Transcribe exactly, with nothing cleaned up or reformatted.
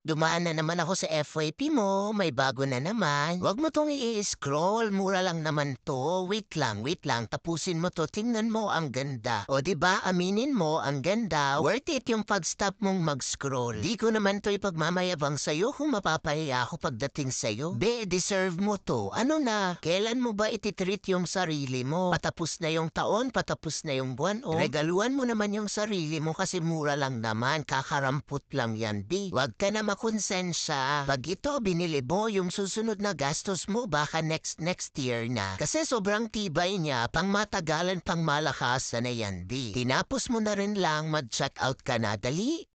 Dumaan na naman ako sa F Y P mo, may bago na naman. Huwag mo tong i-scroll, mura lang naman to. Wait lang, wait lang, tapusin mo to. Tingnan mo, ang ganda. O di ba aminin mo, ang ganda. Worth it yung pag-stop mong mag-scroll. Di ko naman to ipagmamayabang sa'yo kung mapapahiya ako pagdating sa'yo. Be, deserve mo to. Ano na, kailan mo ba ititreat yung sarili mo? Patapos na yung taon, patapos na yung buwan, o. Regaluan mo naman yung sarili mo kasi mura lang naman. Kakarampot lang yan, di. Huwag ka na makonsensya. Pag ito binili mo, yung susunod na gastos mo baka next next year na. Kasi sobrang tibay niya, pang matagalan, pang malakasan na yan, di. Tinapos mo na rin lang, mag-check out ka na, dali.